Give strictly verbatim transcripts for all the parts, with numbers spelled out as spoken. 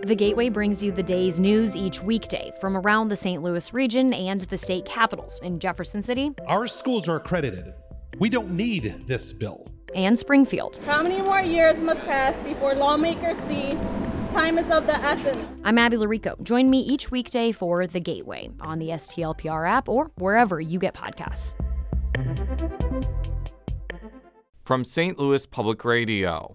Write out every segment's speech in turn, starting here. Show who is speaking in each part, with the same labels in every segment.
Speaker 1: The Gateway brings you the day's news each weekday from around the Saint Louis region and the state capitals in Jefferson City.
Speaker 2: Our schools are accredited. We don't need this bill.
Speaker 1: And Springfield.
Speaker 3: How many more years must pass before lawmakers see time is of the essence?
Speaker 1: I'm Abby Larico. Join me each weekday for The Gateway on the S T L P R app or wherever you get podcasts.
Speaker 4: From Saint Louis Public Radio.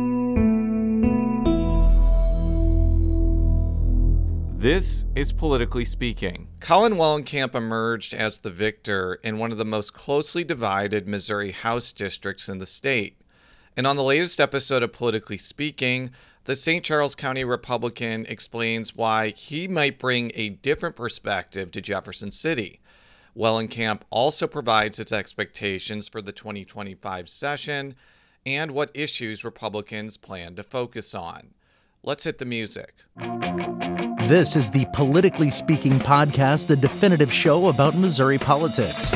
Speaker 4: This is Politically Speaking. Colin Wellenkamp emerged as the victor in one of the most closely divided Missouri House districts in the state. And on the latest episode of Politically Speaking, the Saint Charles County Republican explains why he might bring a different perspective to Jefferson City. Wellenkamp also provides its expectations for the twenty twenty-five session and what issues Republicans plan to focus on. Let's hit the music.
Speaker 5: This is the Politically Speaking podcast, the definitive show about Missouri politics.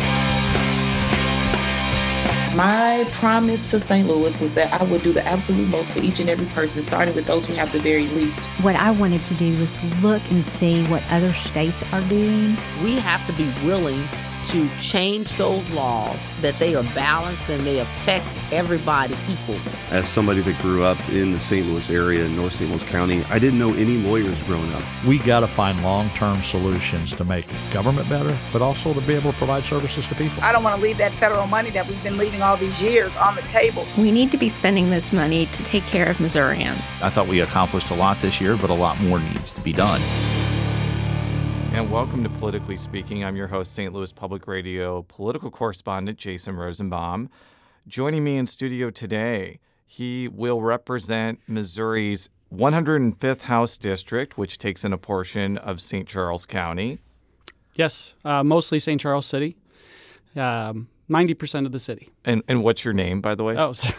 Speaker 6: My promise to Saint Louis was that I would do the absolute most for each and every person, starting with those who have the very least.
Speaker 7: What I wanted to do was look and see what other states are doing.
Speaker 8: We have to be willing to change those laws, that they are balanced and they affect everybody equally.
Speaker 9: As somebody that grew up in the Saint Louis area in North Saint Louis County, I didn't know any lawyers growing up.
Speaker 10: We got to find long-term solutions to make government better, but also to be able to provide services to people.
Speaker 11: I don't want to leave that federal money that we've been leaving all these years on the table.
Speaker 12: We need to be spending this money to take care of Missourians.
Speaker 10: I thought we accomplished a lot this year, but a lot more needs to be done.
Speaker 4: And welcome to Politically Speaking. I'm your host, Saint Louis Public Radio political correspondent Jason Rosenbaum. Joining me in studio today, he will represent Missouri's one hundred fifth House District, which takes in a portion of Saint Charles County.
Speaker 13: Yes, uh, mostly Saint Charles City, um, ninety percent of the city.
Speaker 4: And and what's your name, by the way?
Speaker 13: Oh, sorry.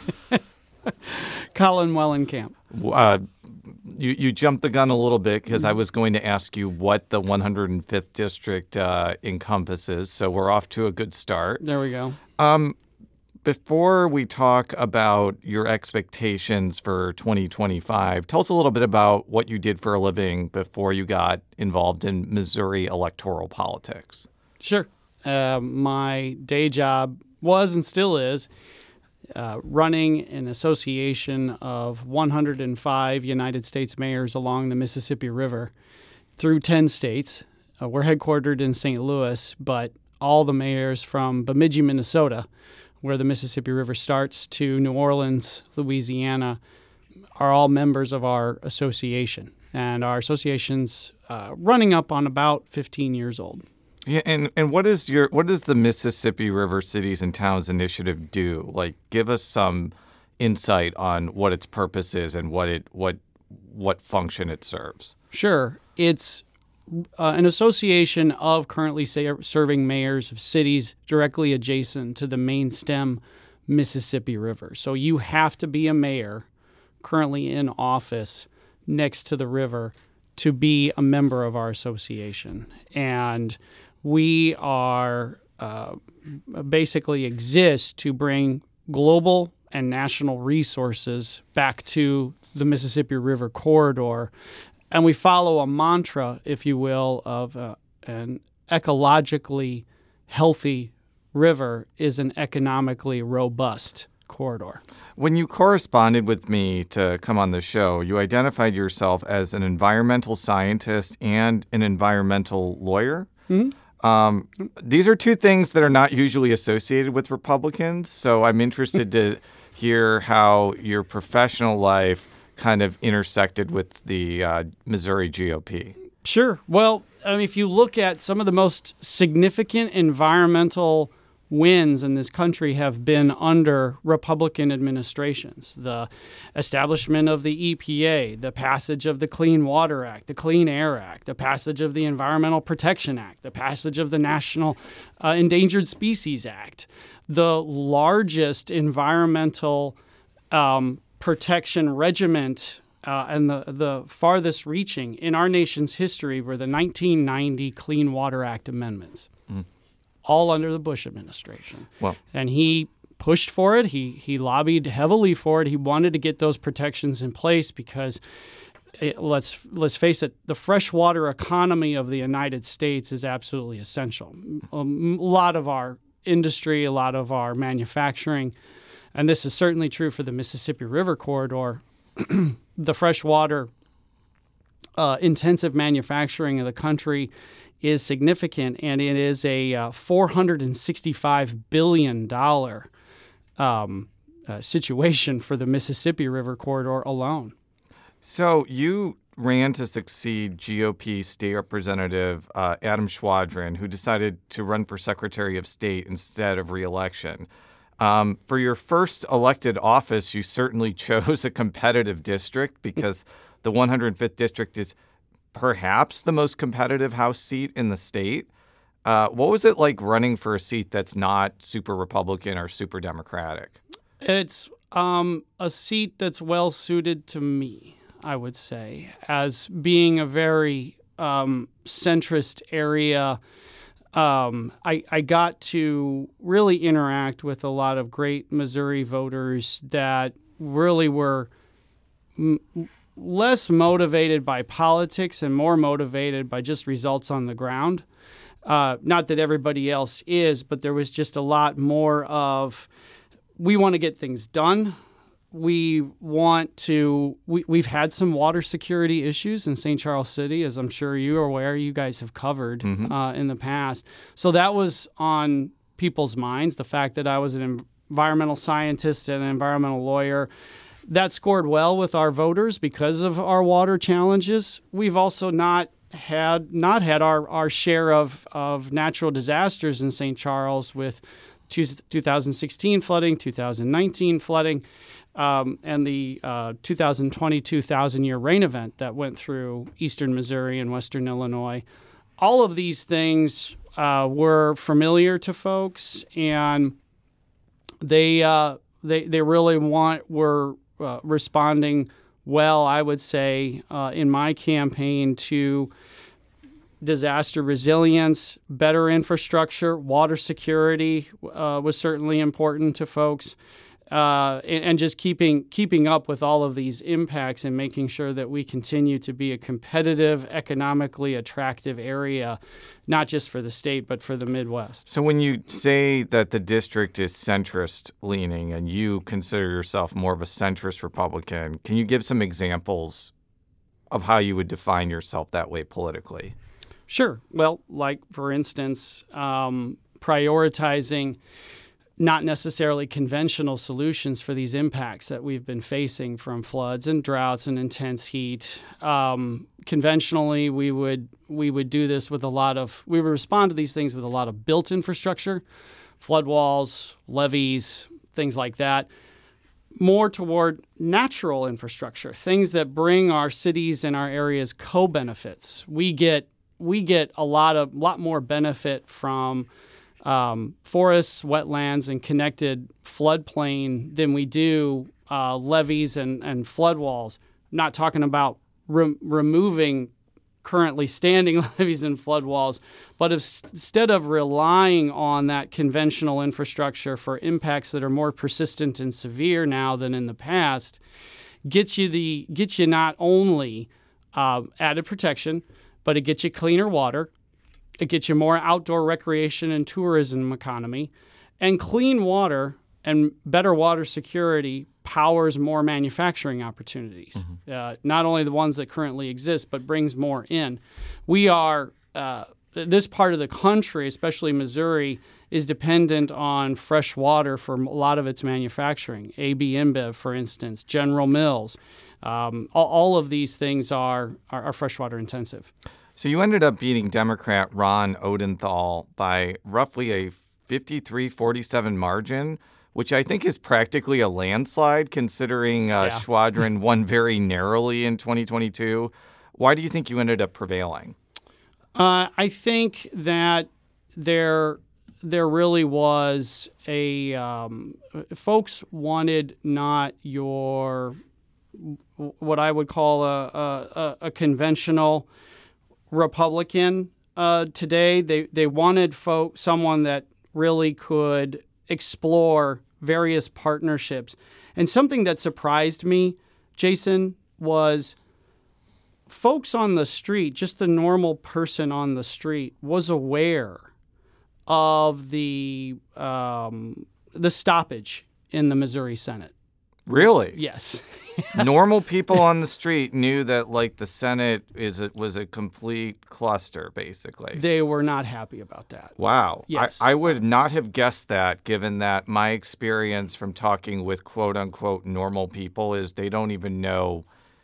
Speaker 13: Colin Wellenkamp.
Speaker 4: Uh, you, you jumped the gun a little bit because I was going to ask you what the one hundred fifth District uh, encompasses, so we're off to a good start.
Speaker 13: There we go.
Speaker 4: Um, before we talk about your expectations for twenty twenty-five, tell us a little bit about what you did for a living before you got involved in Missouri electoral politics.
Speaker 13: Sure. Uh, my day job was and still is Uh, running an association of one hundred five United States mayors along the Mississippi River through ten states. Uh, we're headquartered in Saint Louis, but all the mayors from Bemidji, Minnesota, where the Mississippi River starts, to New Orleans, Louisiana, are all members of our association. And our association's uh, running up on about fifteen years old.
Speaker 4: Yeah, and, and what is your what does the Mississippi River Cities and Towns Initiative do? Like, give us some insight on what its purpose is and what it what what function it serves.
Speaker 13: Sure, it's uh, an association of currently sa- serving mayors of cities directly adjacent to the main stem Mississippi River. So you have to be a mayor currently in office next to the river to be a member of our association, and we are uh, basically exist to bring global and national resources back to the Mississippi River corridor. And we follow a mantra, if you will, of uh, an ecologically healthy river is an economically robust corridor.
Speaker 4: When you corresponded with me to come on the show, you identified yourself as an environmental scientist and an environmental lawyer.
Speaker 13: Mm-hmm.
Speaker 4: Um, these are two things that are not usually associated with Republicans, so I'm interested to hear how your professional life kind of intersected with the uh, Missouri G O P.
Speaker 13: Sure. Well, I mean, if you look at some of the most significant environmental wins in this country have been under Republican administrations. The establishment of the E P A, the passage of the Clean Water Act, the Clean Air Act, the passage of the Environmental Protection Act, the passage of the National uh, Endangered Species Act, the largest environmental um, protection regiment uh, and the, the farthest reaching in our nation's history were the nineteen ninety Clean Water Act amendments. Mm. All under the Bush administration.
Speaker 4: Well,
Speaker 13: and he pushed for it. He he lobbied heavily for it. He wanted to get those protections in place because it, let's let's face it, the freshwater economy of the United States is absolutely essential. A lot of our industry, a lot of our manufacturing, and this is certainly true for the Mississippi River corridor, the freshwater uh, intensive manufacturing of the country is significant, and it is a uh, four hundred sixty-five billion dollars um, uh, situation for the Mississippi River corridor alone.
Speaker 4: So you ran to succeed G O P State Representative uh, Adam Schwadron, who decided to run for Secretary of State instead of re-election. Um, for your first elected office, you certainly chose a competitive district because the one hundred fifth District is perhaps the most competitive House seat in the state. Uh, what was it like running for a seat that's not super Republican or super Democratic?
Speaker 13: It's um, a seat that's well suited to me, I would say, as being a very um, centrist area. Um, I, I got to really interact with a lot of great Missouri voters that really were m- less motivated by politics and more motivated by just results on the ground. Uh, not that everybody else is, but there was just a lot more of, we want to get things done. We want to, we, we've had some water security issues in Saint Charles City, as I'm sure you are aware, you guys have covered mm-hmm. uh, in the past. So that was on people's minds, the fact that I was an environmental scientist and an environmental lawyer. That scored well with our voters because of our water challenges. We've also not had not had our, our share of, of natural disasters in Saint Charles with two thousand sixteen flooding, two thousand nineteen flooding, um, and the uh, two thousand twenty-two thousand-year rain event that went through eastern Missouri and western Illinois. All of these things uh, were familiar to folks, and they uh, they they really want were uh, responding well, I would say, uh, in my campaign to disaster resilience, better infrastructure, water security uh, was certainly important to folks, uh, and, and just keeping keeping up with all of these impacts and making sure that we continue to be a competitive, economically attractive area, not just for the state, but for the Midwest.
Speaker 4: So when you say that the district is centrist leaning and you consider yourself more of a centrist Republican, can you give some examples of how you would define yourself that way politically?
Speaker 13: Sure. Well, like, for instance, um, prioritizing not necessarily conventional solutions for these impacts that we've been facing from floods and droughts and intense heat. Um, conventionally, we would we would do this with a lot of, we would respond to these things with a lot of built infrastructure, flood walls, levees, things like that. More toward natural infrastructure, things that bring our cities and our areas co-benefits. We get we get a lot of lot more benefit from um, forests, wetlands, and connected floodplain than we do uh, levees and, and flood walls. I'm not talking about re- removing currently standing levees and flood walls, but if, instead of relying on that conventional infrastructure for impacts that are more persistent and severe now than in the past, gets you the gets you not only uh, added protection, but it gets you cleaner water, it gets you more outdoor recreation and tourism economy, and clean water and better water security powers more manufacturing opportunities, mm-hmm. uh, not only the ones that currently exist, but brings more in. We are, uh, this part of the country, especially Missouri, is dependent on fresh water for a lot of its manufacturing. A B InBev, for instance, General Mills. Um, all, all of these things are, are, are freshwater intensive.
Speaker 4: So you ended up beating Democrat Ron Odenthal by roughly a fifty-three forty-seven margin, which I think is practically a landslide considering uh, yeah. Schwadron won very narrowly in twenty twenty-two. Why do you think you ended up prevailing?
Speaker 13: Uh, I think that there there really was a um, folks wanted not your what I would call a a, a conventional Republican uh, today. They they wanted folk someone that really could explore various partnerships. And something that surprised me, Jason, was folks on the street, just the normal person on the street, was aware of the um, the stoppage in the Missouri Senate.
Speaker 4: Really?
Speaker 13: Yes.
Speaker 4: Normal people on the street knew that, like, the Senate is a, was a complete cluster, basically.
Speaker 13: They were not happy about that.
Speaker 4: Wow.
Speaker 13: Yes.
Speaker 4: I, I would not have guessed that, given that my experience from talking with quote-unquote normal people is they don't even know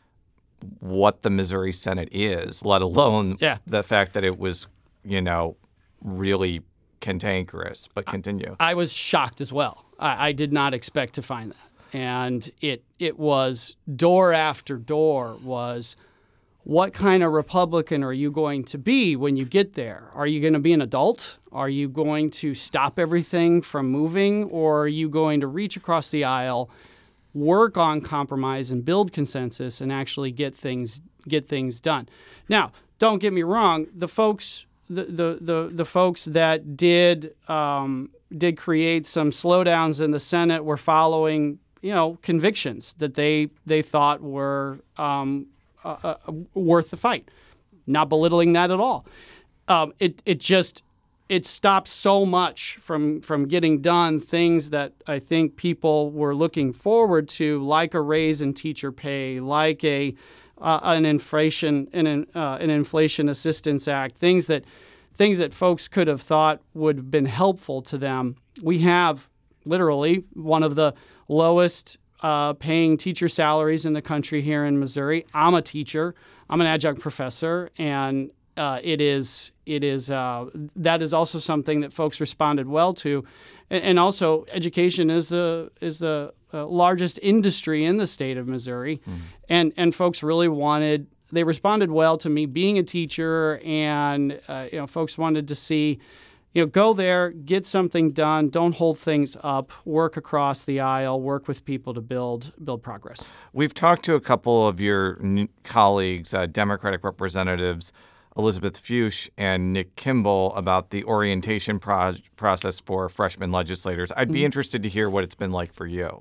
Speaker 4: what the Missouri Senate is, let alone
Speaker 13: yeah.
Speaker 4: the fact that it was, you know, really cantankerous. But continue.
Speaker 13: I, I was shocked as well. I, I did not expect to find that. And it it was door after door was, what kind of Republican are you going to be when you get there? Are you going to be an adult? Are you going to stop everything from moving? Or are you going to reach across the aisle, work on compromise and build consensus and actually get things get things done? Now, don't get me wrong, the folks the the the, the folks that did um, did create some slowdowns in the Senate were following, you know, convictions that they they thought were um, uh, uh, worth the fight. Not belittling that at all. Um, it it just it stopped so much from from getting done things that I think people were looking forward to, like a raise in teacher pay, like a uh, an inflation an uh, an inflation assistance act, things that things that folks could have thought would have been helpful to them. We have literally one of the lowest uh, paying teacher salaries in the country here in Missouri. I'm a teacher. I'm an adjunct professor, and uh, it is it is uh, that is also something that folks responded well to, and, and also education is the is the uh, largest industry in the state of Missouri, mm. and and folks really wanted. They responded well to me being a teacher, and uh, you know, folks wanted to see. You know, go there, get something done, don't hold things up, work across the aisle, work with people to build build progress.
Speaker 4: We've talked to a couple of your n- colleagues, uh, Democratic Representatives Elizabeth Fuchs and Nick Kimball, about the orientation pro- process for freshman legislators. I'd be mm-hmm. interested to hear what it's been like for you.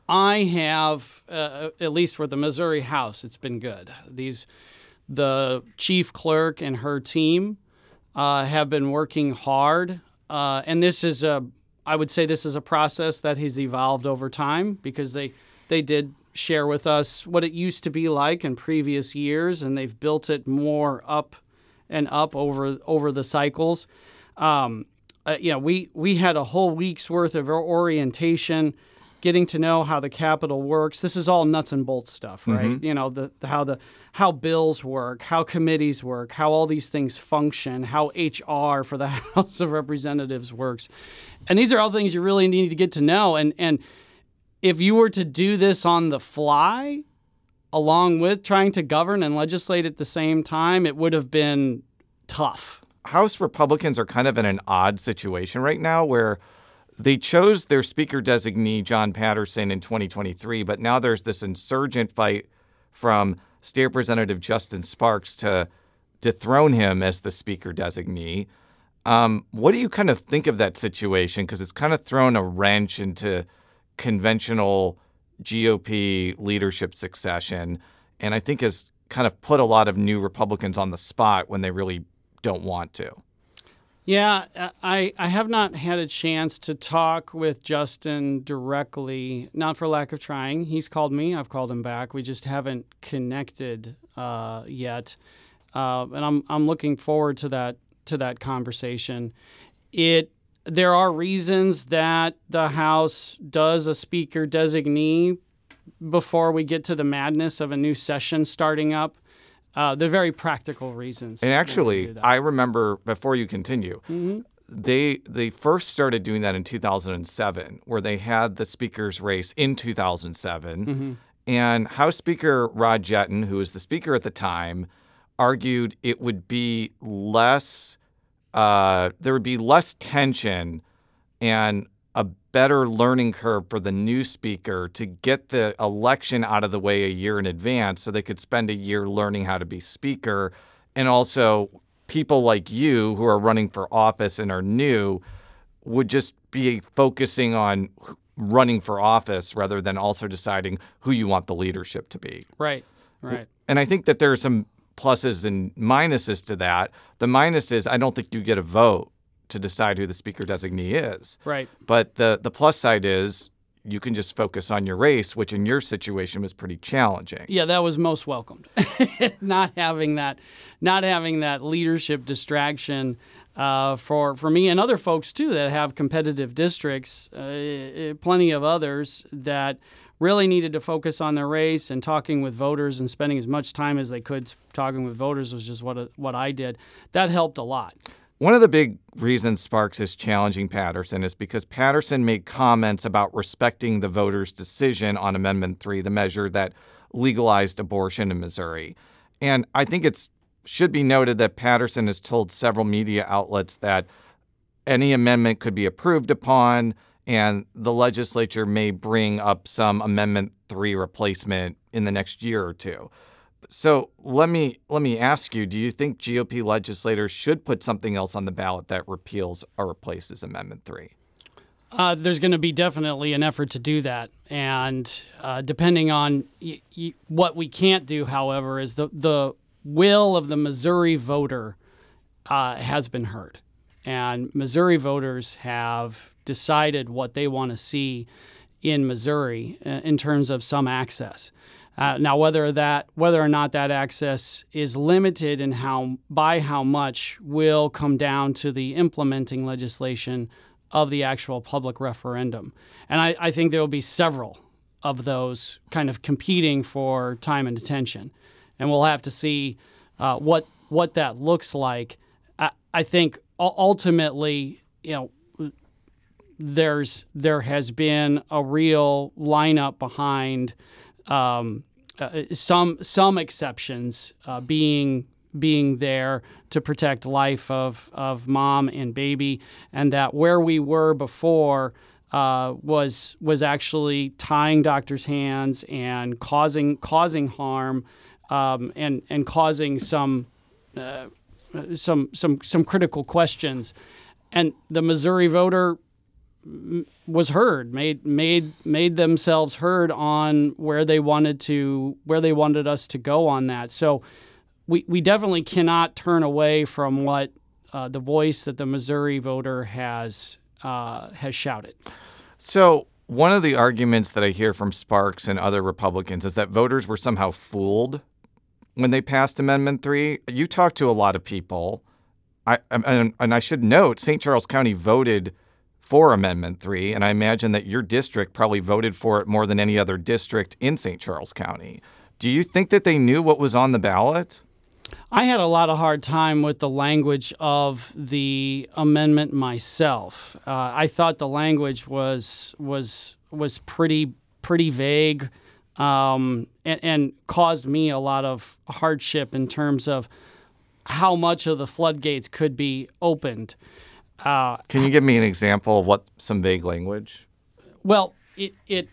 Speaker 13: I have, uh, at least for the Missouri House, it's been good. These, the chief clerk and her team Uh, have been working hard, uh, and this is a, I would say this is a process that has evolved over time, because they, they did share with us what it used to be like in previous years, and they've built it more up and up over over the cycles. Um, uh, you know, we we had a whole week's worth of orientation, getting to know how the Capitol works. This is all nuts and bolts stuff, right? Mm-hmm. You know, the, the how the how bills work, how committees work, how all these things function, how H R for the House of Representatives works. And these are all things you really need to get to know. And and if you were to do this on the fly, along with trying to govern and legislate at the same time, it would have been tough.
Speaker 4: House Republicans are kind of in an odd situation right now, where they chose their speaker designee, John Patterson, in twenty twenty-three, but now there's this insurgent fight from State Representative Justin Sparks to dethrone him as the speaker designee. Um, what do you kind of think of that situation? Because it's kind of thrown a wrench into conventional G O P leadership succession, and I think has kind of put a lot of new Republicans on the spot when they really don't want to.
Speaker 13: Yeah, I, I have not had a chance to talk with Justin directly, not for lack of trying. He's called me. I've called him back. We just haven't connected uh, yet, uh, and I'm I'm looking forward to that to that conversation. It there are reasons that the House does a speaker designee before we get to the madness of a new session starting up. Uh, they're very practical reasons.
Speaker 4: And actually, I remember, before you continue,
Speaker 13: mm-hmm.
Speaker 4: they they first started doing that in two thousand seven, where they had the speaker's race in two thousand seven.
Speaker 13: Mm-hmm.
Speaker 4: And House Speaker Rod Jetton, who was the speaker at the time, argued it would be less, uh, there would be less tension and a better learning curve for the new speaker to get the election out of the way a year in advance so they could spend a year learning how to be speaker. And also people like you who are running for office and are new would just be focusing on running for office rather than also deciding who you want the leadership to be.
Speaker 13: Right, right.
Speaker 4: And I think that there are some pluses and minuses to that. The minus is I don't think you get a vote to decide who the speaker designee is.
Speaker 13: Right.
Speaker 4: But the, the plus side is you can just focus on your race, which in your situation was pretty challenging.
Speaker 13: Yeah, that was most welcomed. not having that, not having that leadership distraction uh, for for me and other folks too that have competitive districts. Uh, plenty of others that really needed to focus on their race, and talking with voters and spending as much time as they could talking with voters was just what what I did. That helped a lot.
Speaker 4: One of the big reasons Sparks is challenging Patterson is because Patterson made comments about respecting the voters' decision on Amendment three, the measure that legalized abortion in Missouri. And I think it should be noted that Patterson has told several media outlets that any amendment could be approved upon, and the legislature may bring up some Amendment three replacement in the next year or two. So let me let me ask you, do you think G O P legislators should put something else on the ballot that repeals or replaces Amendment three?
Speaker 13: Uh, there's going to be definitely an effort to do that. And uh, depending on y- y- what we can't do, however, is the, the will of the Missouri voter uh, has been heard. And Missouri voters have decided what they want to see in Missouri uh, in terms of some access. Uh, now, whether that, whether or not that access is limited and how by how much will come down to the implementing legislation of the actual public referendum. And I, I think there will be several of those kind of competing for time and attention. And we'll have to see uh, what what that looks like. I, I think ultimately, you know, there's there has been a real lineup behind Um, uh, some some exceptions uh, being being there to protect life of of mom and baby, and that where we were before uh, was was actually tying doctors' hands and causing causing harm um, and and causing some uh, some some some critical questions, and the Missouri voter was heard, made made made themselves heard on where they wanted to where they wanted us to go on that. So we we definitely cannot turn away from what uh, the voice that the Missouri voter has uh, has shouted.
Speaker 4: So one of the arguments that I hear from Sparks and other Republicans is that voters were somehow fooled when they passed Amendment three. You talked to a lot of people. I and, and I should note, Saint Charles County voted for Amendment three, and I imagine that your district probably voted for it more than any other district in Saint Charles County. Do you think that they knew what was on the ballot?
Speaker 13: I had a lot of hard time with the language of the amendment myself. Uh, I thought the language was was was pretty pretty vague, um, and, and caused me a lot of hardship in terms of how much of the floodgates could be opened. Uh,
Speaker 4: Can you give me an example of what some vague language?
Speaker 13: Well, it it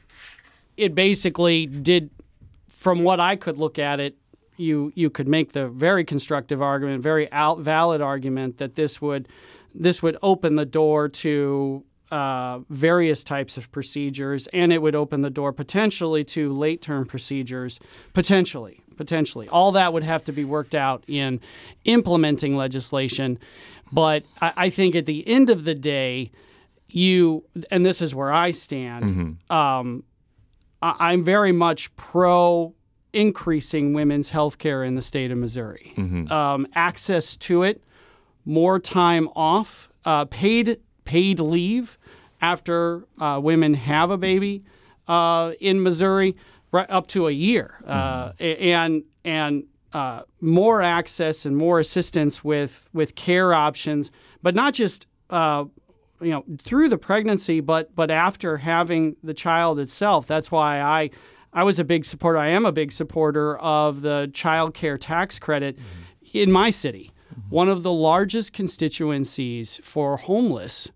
Speaker 13: it basically did, from what I could look at it, you you could make the very constructive argument, very out, valid argument that this would this would open the door to uh, various types of procedures, and it would open the door potentially to late term procedures, potentially. Potentially. All that would have to be worked out in implementing legislation. But I, I think at the end of the day, you, and this is where I stand, mm-hmm. um, I, I'm very much pro increasing women's health care in the state of Missouri. Mm-hmm. Um, access to it, more time off, uh, paid paid leave after uh, women have a baby uh, in Missouri, right up to a year, uh, mm-hmm. and and uh, more access and more assistance with with care options, but not just uh, you know through the pregnancy, but but after having the child itself. That's why I I was a big supporter. I am a big supporter of the child care tax credit mm-hmm. in my city. Mm-hmm. One of the largest constituencies for homeless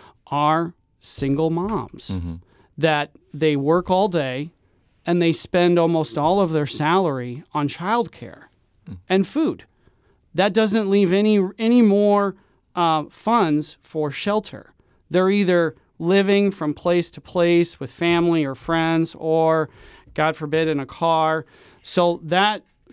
Speaker 13: are single moms mm-hmm. that they work all day. And they spend almost all of their salary on childcare mm. and food. That doesn't leave any any more uh, funds for shelter. They're either living from place to place with family or friends, or, God forbid, in a car. So that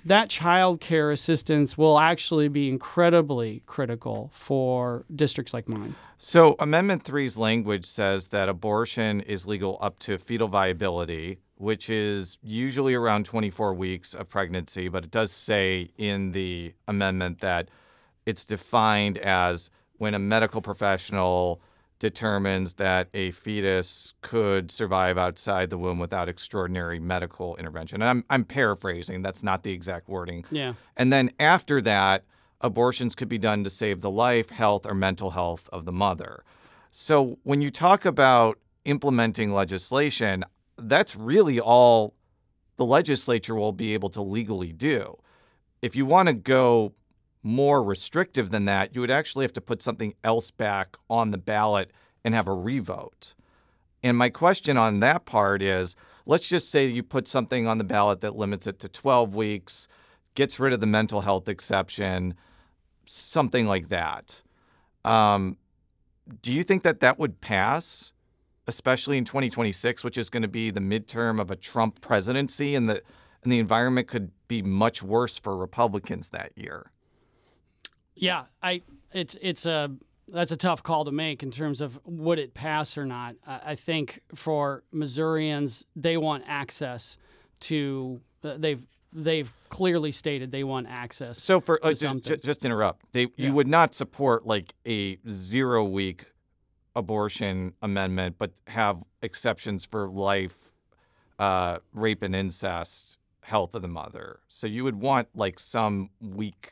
Speaker 13: that child care assistance will actually be incredibly critical for districts like mine.
Speaker 4: So Amendment three's language says that abortion is legal up to fetal viability, which is usually around twenty-four weeks of pregnancy, but it does say in the amendment that it's defined as when a medical professional determines that a fetus could survive outside the womb without extraordinary medical intervention. And I'm I'm paraphrasing. That's not the exact wording.
Speaker 13: Yeah.
Speaker 4: And then after that, abortions could be done to save the life, health, or mental health of the mother. So when you talk about implementing legislation, that's really all the legislature will be able to legally do. If you want to go more restrictive than that, you would actually have to put something else back on the ballot and have a revote. And my question on that part is, let's just say you put something on the ballot that limits it to twelve weeks, gets rid of the mental health exception, something like that. Um, do you think that that would pass, especially in twenty twenty-six, which is going to be the midterm of a Trump presidency, and the and the environment could be much worse for Republicans that year?
Speaker 13: Yeah, I it's it's a that's a tough call to make in terms of would it pass or not. I, I think for Missourians, they want access to uh, they've they've clearly stated they want access.
Speaker 4: So for
Speaker 13: to
Speaker 4: uh, just, just just interrupt, they
Speaker 13: Yeah.
Speaker 4: you would not support like a zero week abortion amendment, but have exceptions for life, uh, rape and incest, health of the mother. So you would want like some week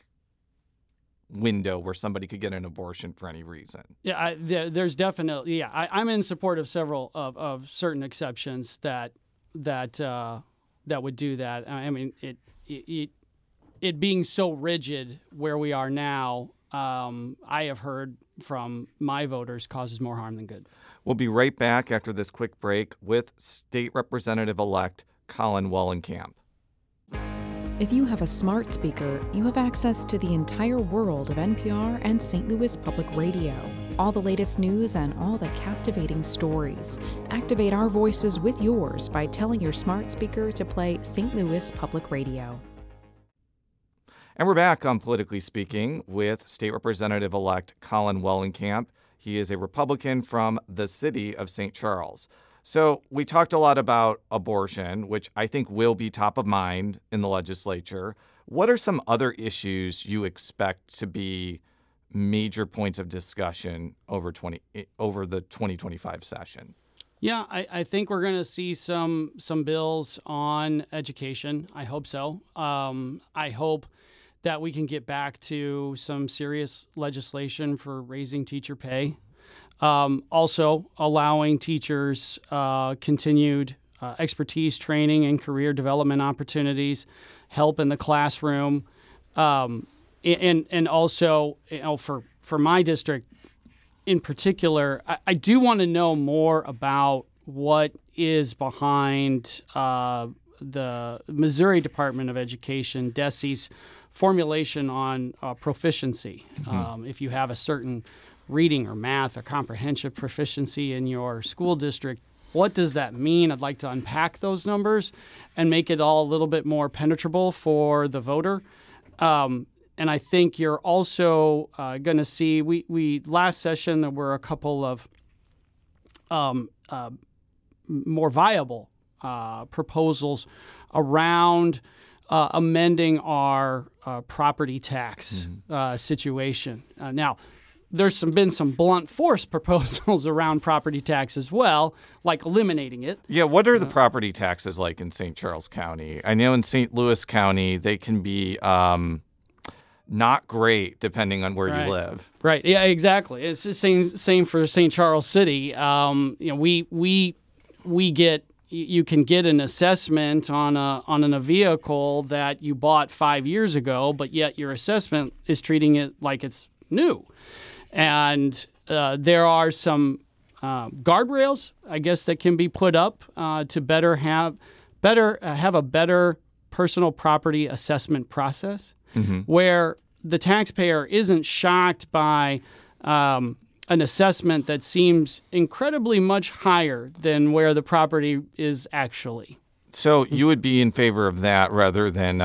Speaker 4: window where somebody could get an abortion for any reason.
Speaker 13: Yeah, I, there, there's definitely yeah. I, I'm in support of several of, of certain exceptions that that uh, that would do that. I mean, it it it being so rigid where we are now, um, I have heard from my voters causes more harm than good.
Speaker 4: We'll be right back after this quick break with State Representative-elect Colin Wallenkamp.
Speaker 14: If you have a smart speaker, you have access to the entire world of N P R and Saint Louis Public Radio. All the latest news and all the captivating stories. Activate our voices with yours by telling your smart speaker to play Saint Louis Public Radio.
Speaker 4: And we're back on Politically Speaking with State Representative-elect Colin Wallenkamp. He is a Republican from the city of Saint Charles. So we talked a lot about abortion, which I think will be top of mind in the legislature. What are some other issues you expect to be major points of discussion over twenty over the twenty twenty-five session?
Speaker 13: Yeah, I, I think we're going to see some some bills on education. I hope so. Um, I hope that we can get back to some serious legislation for raising teacher pay. Um, also, allowing teachers uh, continued uh, expertise, training, and career development opportunities, help in the classroom, um, and and also, you know, for for my district in particular, I, I do want to know more about what is behind uh, the Missouri Department of Education, DESE's formulation on uh, proficiency. Mm-hmm. Um, if you have a certain reading or math or comprehension proficiency in your school district, what does that mean? I'd like to unpack those numbers and make it all a little bit more penetrable for the voter. Um, and I think you're also uh, going to see, we, we last session there were a couple of um, uh, more viable uh, proposals around uh, amending our uh, property tax mm-hmm. uh, situation. Uh, now, there's some been some blunt force proposals around property tax as well, like eliminating it.
Speaker 4: Yeah, what are the property taxes like in Saint Charles County? I know in Saint Louis County, they can be um, not great depending on where
Speaker 13: right.
Speaker 4: you live.
Speaker 13: Right, yeah, exactly. It's the same same for Saint Charles City. Um, you know, we we we get you can get an assessment on a on a vehicle that you bought five years ago, but yet your assessment is treating it like it's new. And uh, there are some uh, guardrails, I guess, that can be put up uh, to better have better uh, have a better personal property assessment process, mm-hmm. where the taxpayer isn't shocked by um, an assessment that seems incredibly much higher than where the property is actually.
Speaker 4: So you would be in favor of that rather than uh,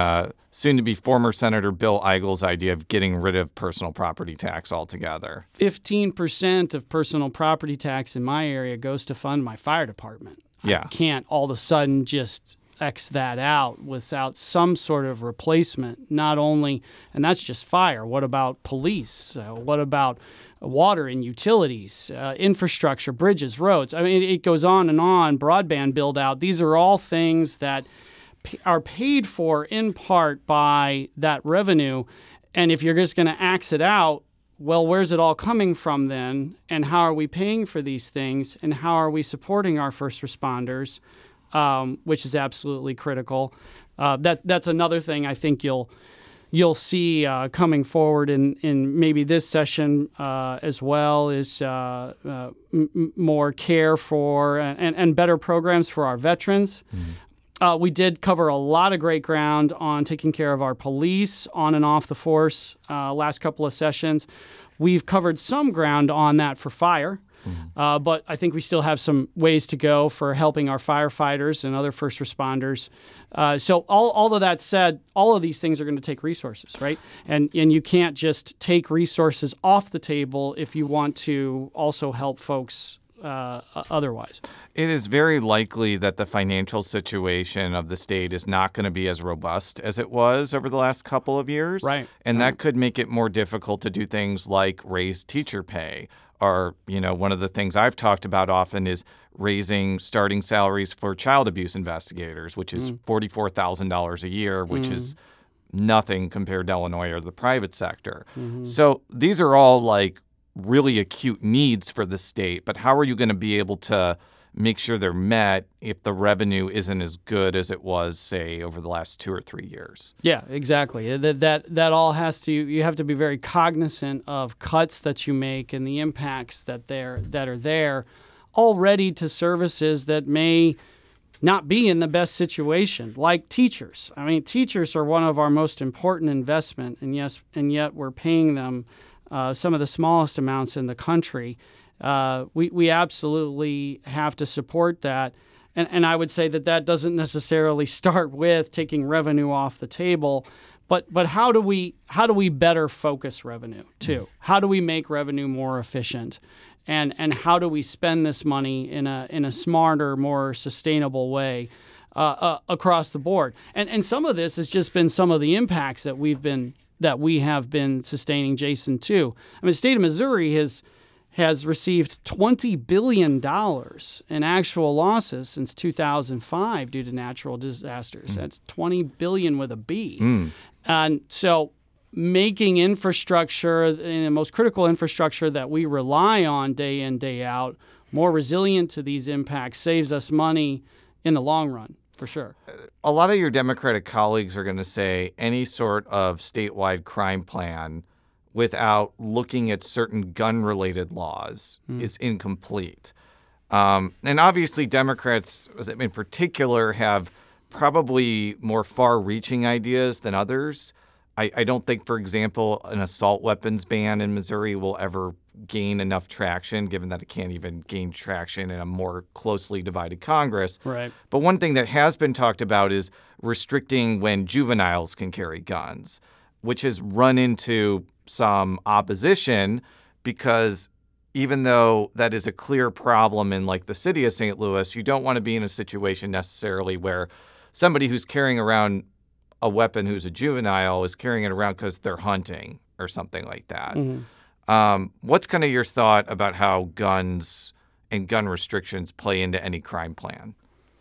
Speaker 4: soon-to-be former Senator Bill Eigel's idea of getting rid of personal property tax altogether.
Speaker 13: fifteen percent of personal property tax in my area goes to fund my fire department.
Speaker 4: Yeah.
Speaker 13: I can't all of a sudden just X that out without some sort of replacement. Not only, and that's just fire. What about police? Uh, what about water and utilities, uh, infrastructure, bridges, roads? I mean, it goes on and on. Broadband build out. These are all things that p- are paid for in part by that revenue. And if you're just going to axe it out, well, where's it all coming from then? And how are we paying for these things? And how are we supporting our first responders? Um, which is absolutely critical. Uh, that that's another thing I think you'll you'll see uh, coming forward in, in maybe this session uh, as well is uh, uh, m- more care for and, and better programs for our veterans. Mm-hmm. Uh, we did cover a lot of great ground on taking care of our police on and off the force uh, last couple of sessions. We've covered some ground on that for fire. Mm-hmm. Uh, but I think we still have some ways to go for helping our firefighters and other first responders. Uh, so all, all of that said, all of these things are going to take resources, right? And and you can't just take resources off the table if you want to also help folks uh, otherwise.
Speaker 4: It is very likely that the financial situation of the state is not going to be as robust as it was over the last couple of years.
Speaker 13: Right.
Speaker 4: And
Speaker 13: right.
Speaker 4: that could make it more difficult to do things like raise teacher pay. Or, you know, one of the things I've talked about often is raising starting salaries for child abuse investigators, which is mm. forty-four thousand dollars a year, which mm. is nothing compared to Illinois or the private sector. Mm-hmm. So these are all like really acute needs for the state. But how are you going to be able to make sure they're met if the revenue isn't as good as it was, say, over the last two or three years?
Speaker 13: Yeah, exactly. That that that all has to. You have to be very cognizant of cuts that you make and the impacts that they're that are there, already to services that may not be in the best situation, like teachers. I mean, teachers are one of our most important investment, and yes, and yet we're paying them uh, some of the smallest amounts in the country. Uh, we, we absolutely have to support that. And, and I would say that that doesn't necessarily start with taking revenue off the table, but but how do we how do we better focus revenue too? How do we make revenue more efficient? And and how do we spend this money in a in a smarter, more sustainable way uh, uh, across the board? And and some of this has just been some of the impacts that we've been that we have been sustaining, Jason, too. I mean, the state of Missouri has has received twenty billion dollars in actual losses since two thousand five due to natural disasters. Mm. That's twenty billion dollars with a B. Mm. And so making infrastructure, the most critical infrastructure that we rely on day in, day out, more resilient to these impacts saves us money in the long run, for sure.
Speaker 4: A lot of your Democratic colleagues are going to say any sort of statewide crime plan without looking at certain gun-related laws mm. is incomplete. Um, and obviously Democrats in particular have probably more far-reaching ideas than others. I, I don't think, for example, an assault weapons ban in Missouri will ever gain enough traction, given that it can't even gain traction in a more closely divided Congress.
Speaker 13: Right.
Speaker 4: But one thing that has been talked about is restricting when juveniles can carry guns, which has run into some opposition because even though that is a clear problem in like the city of Saint Louis, you don't want to be in a situation necessarily where somebody who's carrying around a weapon who's a juvenile is carrying it around because they're hunting or something like that. Mm-hmm. Um, what's kind of your thought about how guns and gun restrictions play into any crime plan?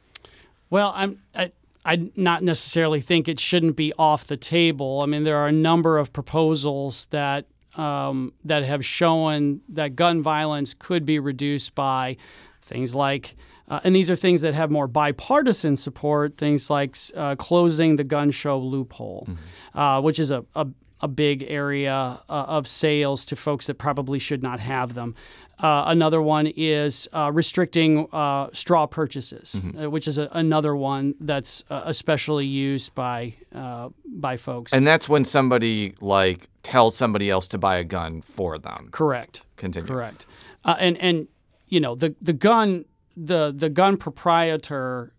Speaker 13: Well, I'm I, I not necessarily think it shouldn't be off the table. I mean, there are a number of proposals that um, that have shown that gun violence could be reduced by things like, uh, and these are things that have more bipartisan support, things like uh, closing the gun show loophole, mm-hmm. uh, which is a, a, a big area uh, of sales to folks that probably should not have them. Uh, another one is uh, restricting uh, straw purchases, mm-hmm. uh, which is a, another one that's uh, especially used by uh, by folks.
Speaker 4: And that's when somebody like tells somebody else to buy a gun for them.
Speaker 13: Correct.
Speaker 4: Continue.
Speaker 13: Correct. Uh, and and you know the the gun the the gun proprietor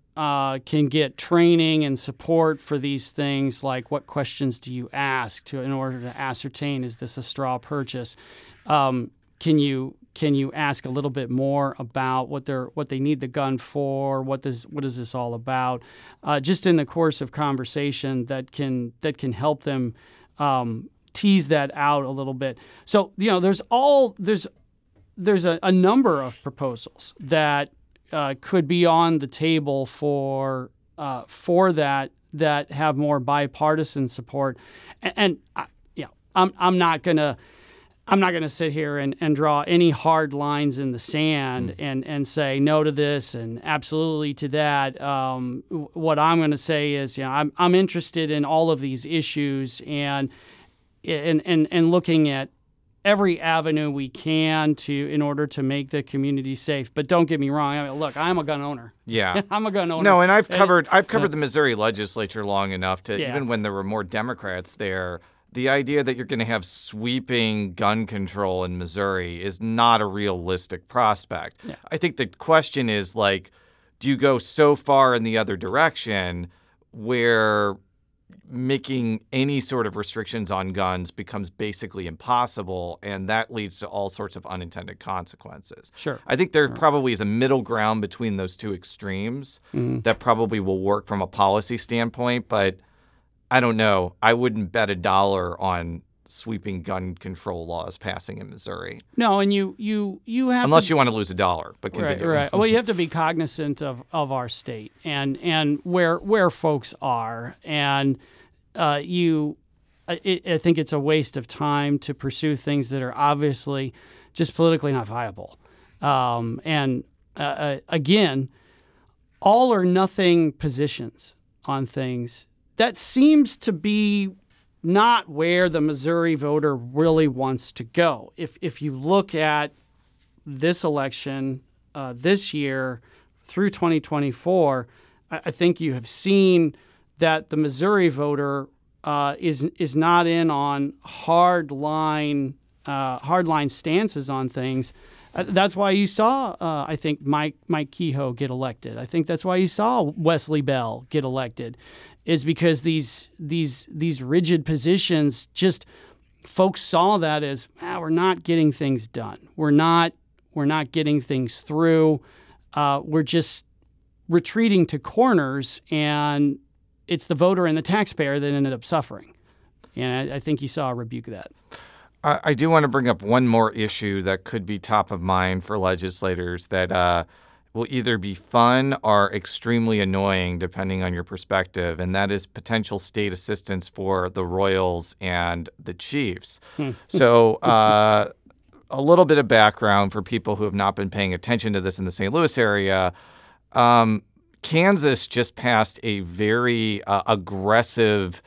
Speaker 13: uh, can get training and support for these things, like what questions do you ask to in order to ascertain, is this a straw purchase? Um, can you can you ask a little bit more about what they're what they need the gun for? What does what is this all about? Uh, just in the course of conversation that can that can help them um, tease that out a little bit. So you know, there's all there's there's a, a number of proposals that uh, could be on the table for uh, for that that have more bipartisan support. And, and I, you know, I'm I'm not gonna. I'm not going to sit here and, and draw any hard lines in the sand mm. and, and say no to this and absolutely to that. Um, what I'm going to say is, you know, I'm I'm interested in all of these issues and and and and looking at every avenue we can to in order to make the community safe. But don't get me wrong. I mean, look, I'm a gun owner.
Speaker 4: Yeah,
Speaker 13: I'm a gun owner.
Speaker 4: No, and I've covered I've covered
Speaker 13: yeah.
Speaker 4: the Missouri legislature long enough to
Speaker 13: yeah.
Speaker 4: even when there were more Democrats there. The idea that you're going to have sweeping gun control in Missouri is not a realistic prospect.
Speaker 13: Yeah.
Speaker 4: I think the question is, like, do you go so far in the other direction where making any sort of restrictions on guns becomes basically impossible, and that leads to all sorts of unintended consequences?
Speaker 13: Sure.
Speaker 4: I think there sure. probably is a middle ground between those two extremes
Speaker 13: mm-hmm.
Speaker 4: that probably will work from a policy standpoint, but I don't know. I wouldn't bet a dollar on sweeping gun control laws passing in Missouri.
Speaker 13: No, and you you you have
Speaker 4: unless
Speaker 13: to,
Speaker 4: you want to lose a dollar. But continue.
Speaker 13: Right, right. Well, you have to be cognizant of, of our state and and where where folks are, and uh, you. I, I think it's a waste of time to pursue things that are obviously just politically not viable. Um, and uh, again, all or nothing positions on things. That seems to be not where the Missouri voter really wants to go. If if you look at this election uh, this year through twenty twenty-four, I, I think you have seen that the Missouri voter uh, is is not in on hard line uh, hard line stances on things. Uh, that's why you saw, uh, I think, Mike Mike Kehoe get elected. I think that's why you saw Wesley Bell get elected. Is because these these these rigid positions, just folks saw that as ah, we're not getting things done. We're not we're not getting things through. Uh, we're just retreating to corners, and it's the voter and the taxpayer that ended up suffering. And I, I think you saw a rebuke of that.
Speaker 4: I, I do want to bring up one more issue that could be top of mind for legislators that uh, will either be fun or extremely annoying, depending on your perspective, and that is potential state assistance for the Royals and the Chiefs. So uh, a little bit of background for people who have not been paying attention to this in the Saint Louis area. Um, Kansas just passed a very uh, aggressive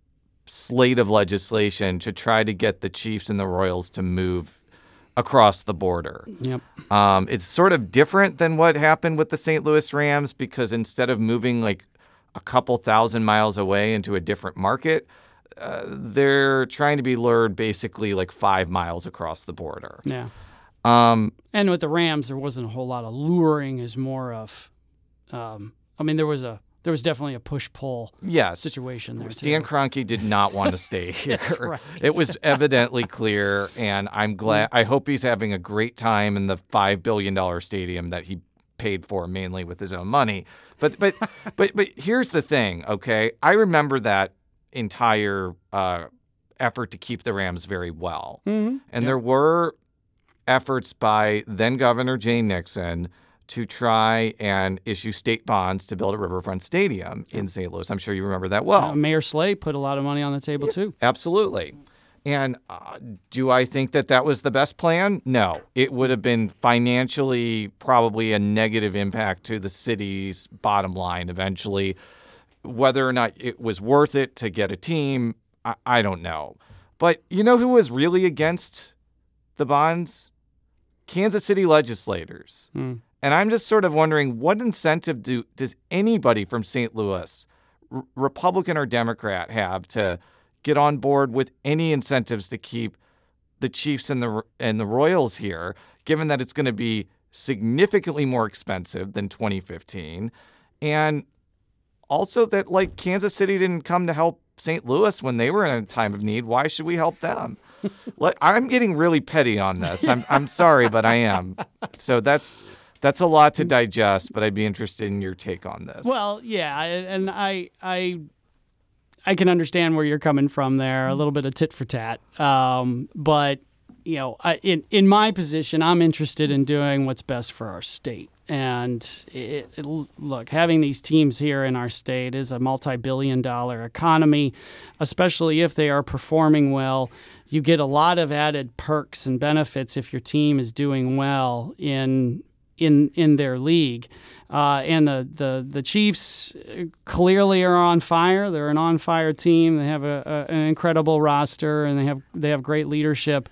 Speaker 4: slate of legislation to try to get the Chiefs and the Royals to move across the border.
Speaker 13: Yep.
Speaker 4: Um, it's sort of different than what happened with the Saint Louis Rams because instead of moving like a couple thousand miles away into a different market, uh, they're trying to be lured basically like five miles across the border.
Speaker 13: Yeah.
Speaker 4: Um,
Speaker 13: and with the Rams, there wasn't a whole lot of luring. Is more of, um, I mean, there was a There was definitely a push-pull
Speaker 4: yes.
Speaker 13: situation there.
Speaker 4: Stan
Speaker 13: too.
Speaker 4: Kroenke did not want to stay here.
Speaker 13: That's right.
Speaker 4: It was evidently clear, and I'm glad. I hope he's having a great time in the five billion dollars stadium that he paid for mainly with his own money. But but but but here's the thing, okay? I remember that entire uh, effort to keep the Rams very well,
Speaker 13: mm-hmm.
Speaker 4: and
Speaker 13: yep.
Speaker 4: there were efforts by then Governor Jay Nixon to try and issue state bonds to build a riverfront stadium in Saint Louis. I'm sure you remember that well.
Speaker 13: Uh, Mayor Slay put a lot of money on the table, too.
Speaker 4: Absolutely. And uh, do I think that that was the best plan? No. It would have been financially probably a negative impact to the city's bottom line eventually. Whether or not it was worth it to get a team, I, I don't know. But you know who was really against the bonds? Kansas City legislators.
Speaker 13: Hmm.
Speaker 4: And I'm just sort of wondering, what incentive do does anybody from Saint Louis, R- Republican or Democrat, have to get on board with any incentives to keep the Chiefs and the and the Royals here, given that it's going to be significantly more expensive than twenty fifteen, and also that like Kansas City didn't come to help Saint Louis when they were in a time of need. Why should we help them? Like, I'm getting really petty on this. I'm I'm sorry, but I am. So that's that's a lot to digest, but I'd be interested in your take on this.
Speaker 13: Well, yeah, and I I I can understand where you're coming from there, a little bit of tit for tat. Um, but you know, I, in in my position, I'm interested in doing what's best for our state. And it, it, look, having these teams here in our state is a multi-billion dollar economy, especially if they are performing well. You get a lot of added perks and benefits if your team is doing well in in in their league. Uh, and the, the, the Chiefs clearly are on fire. They're an on-fire team. They have a, a, an incredible roster, and they have they have great leadership.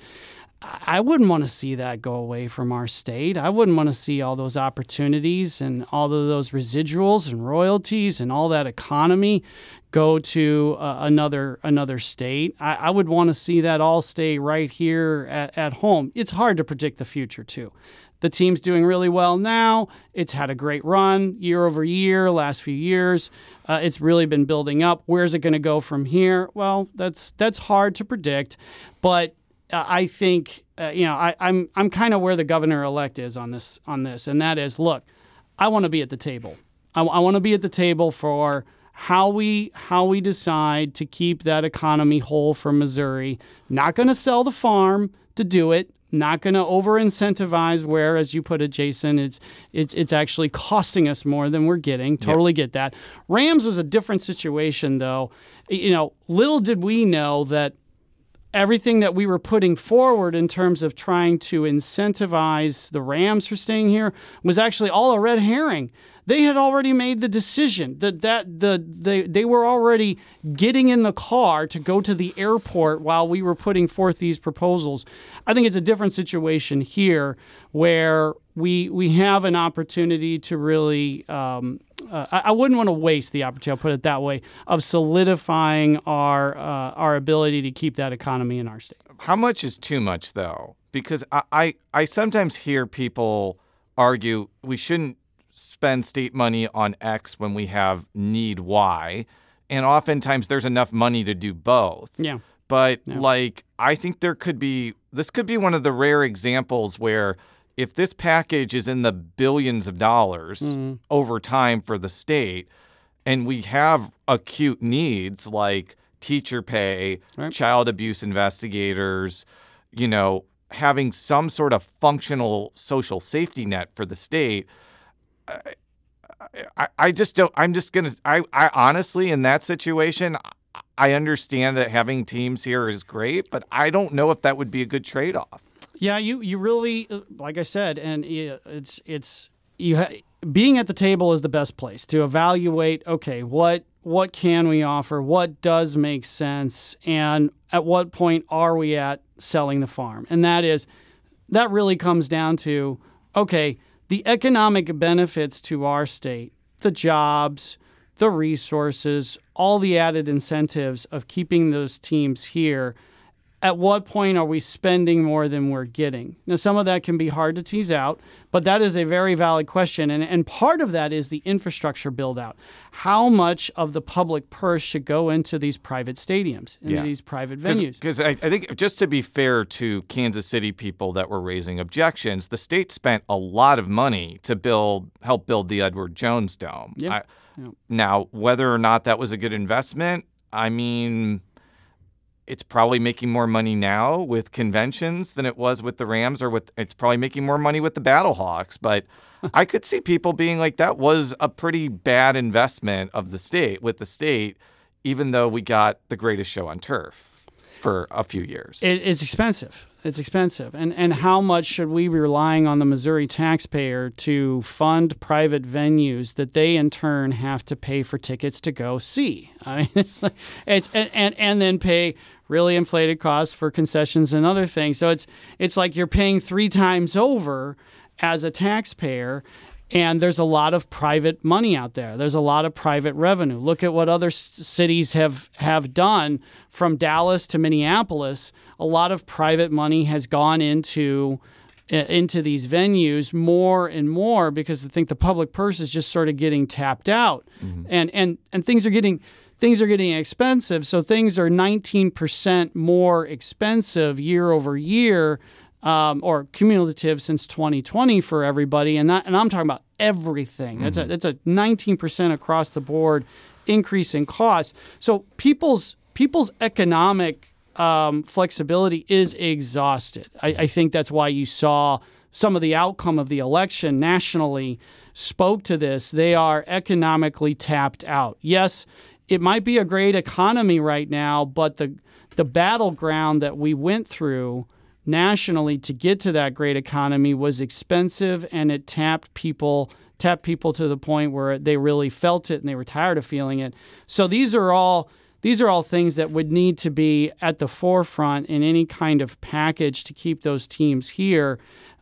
Speaker 13: I wouldn't want to see that go away from our state. I wouldn't want to see all those opportunities and all of those residuals and royalties and all that economy go to uh, another another state. I, I would want to see that all stay right here at, at home. It's hard to predict the future, too. The team's doing really well now. It's had a great run year over year, last few years. Uh, it's really been building up. Where's it going to go from here? Well, that's that's hard to predict, but Uh, I think uh, you know I, I'm I'm kind of where the governor-elect is on this on this, and that is, look, I want to be at the table. I, I want to be at the table for how we how we decide to keep that economy whole for Missouri. Not going to sell the farm to do it. Not going to over-incentivize where, as you put it, Jason, it's it's it's actually costing us more than we're getting. Totally yep. get that. Rams was a different situation, though. You know, little did we know that everything that we were putting forward in terms of trying to incentivize the Rams for staying here was actually all a red herring. They had already made the decision that that the they they were already getting in the car to go to the airport while we were putting forth these proposals. I think it's a different situation here where we we have an opportunity to really um, uh, I, I wouldn't want to waste the opportunity, I'll put it that way, of solidifying our uh, our ability to keep that economy in our state.
Speaker 4: How much is too much, though? Because I, I, I sometimes hear people argue we shouldn't spend state money on X when we have need Y, and oftentimes there's enough money to do both.
Speaker 13: Yeah.
Speaker 4: But
Speaker 13: yeah.
Speaker 4: like, I think there could be, this could be one of the rare examples where if this package is in the billions of dollars mm. over time for the state, and we have acute needs like teacher pay, right. child abuse investigators, you know, having some sort of functional social safety net for the state, I, I, I just don't, I'm just going to, I, I honestly, in that situation, I understand that having teams here is great, but I don't know if that would be a good trade-off.
Speaker 13: Yeah, you, you really, like I said, and it's, it's, you ha- being at the table is the best place to evaluate, okay, what, what can we offer? What does make sense? And at what point are we at selling the farm? And that is, that really comes down to, okay, the economic benefits to our state, the jobs, the resources, all the added incentives of keeping those teams here. At what point are we spending more than we're getting? Now, some of that can be hard to tease out, but that is a very valid question. And, and part of that is the infrastructure build out. How much of the public purse should go into these private stadiums, into yeah. these private venues?
Speaker 4: Because I, I think, just to be fair to Kansas City people that were raising objections, the state spent a lot of money to build, help build the Edward Jones Dome.
Speaker 13: Yep.
Speaker 4: I,
Speaker 13: yep.
Speaker 4: Now, whether or not that was a good investment, I mean, it's probably making more money now with conventions than it was with the Rams, or with it's probably making more money with the Battlehawks. But I could see people being like, that was a pretty bad investment of the state with the state, even though we got the greatest show on turf for a few years.
Speaker 13: It, it's expensive. It's expensive. And and how much should we be relying on the Missouri taxpayer to fund private venues that they in turn have to pay for tickets to go see? I mean, it's like, it's and, and, and then pay really inflated costs for concessions and other things. So it's it's like you're paying three times over as a taxpayer. And there's a lot of private money out there. There's a lot of private revenue. Look at what other s- cities have, have done from Dallas to Minneapolis. A lot of private money has gone into into these venues more and more because I think the public purse is just sort of getting tapped out, mm-hmm. and and and things are getting things are getting expensive. So things are nineteen percent more expensive year over year, um, or cumulative since twenty twenty for everybody, and that, and I'm talking about everything. That's mm-hmm. a that's a nineteen percent across the board increase in costs. So people's people's economic Um, flexibility is exhausted. I, I think that's why you saw some of the outcome of the election nationally spoke to this. They are economically tapped out. Yes, it might be a great economy right now, but the the battleground that we went through nationally to get to that great economy was expensive, and it tapped people tapped people to the point where they really felt it and they were tired of feeling it. So these are all These are all things that would need to be at the forefront in any kind of package to keep those teams here.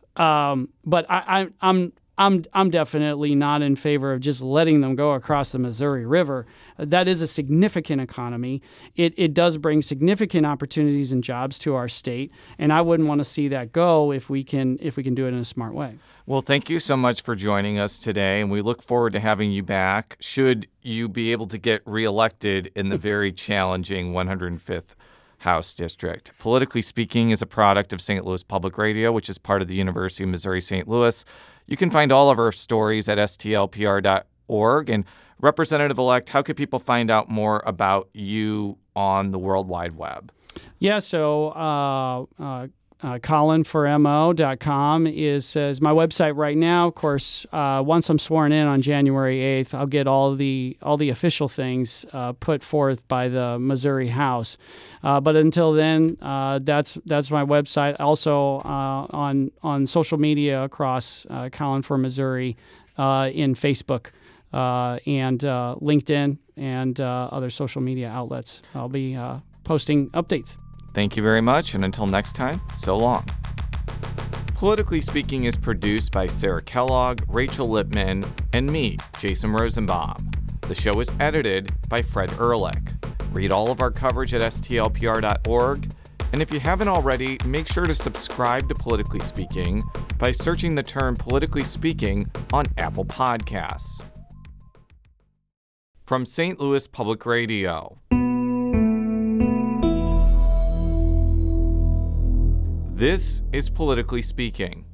Speaker 13: Um, but I, I, I'm I'm I'm definitely not in favor of just letting them go across the Missouri River. That is a significant economy. It it does bring significant opportunities and jobs to our state, and I wouldn't want to see that go if we can if we can do it in a smart way.
Speaker 4: Well, thank you so much for joining us today, and we look forward to having you back should you be able to get reelected in the very challenging one hundred fifth House District. Politically Speaking is a product of Saint Louis Public Radio, which is part of the University of Missouri Saint Louis. You can find all of our stories at S T L P R dot org. And Representative-elect, how could people find out more about you on the World Wide Web?
Speaker 13: Yeah, so uh, uh, uh, Colin for M O dot com is, is my website right now. Of course, uh, once I'm sworn in on January eighth, I'll get all the all the official things uh, put forth by the Missouri House. Uh, but until then, uh, that's that's my website. Also uh, on on social media across uh, Colin for Missouri uh, in Facebook uh, and uh, LinkedIn and uh, other social media outlets. I'll be uh, posting updates.
Speaker 4: Thank you very much, and until next time, so long. Politically Speaking is produced by Sarah Kellogg, Rachel Lippman, and me, Jason Rosenbaum. The show is edited by Fred Ehrlich. Read all of our coverage at S T L P R dot org. And if you haven't already, make sure to subscribe to Politically Speaking by searching the term Politically Speaking on Apple Podcasts. From Saint Louis Public Radio. This is Politically Speaking.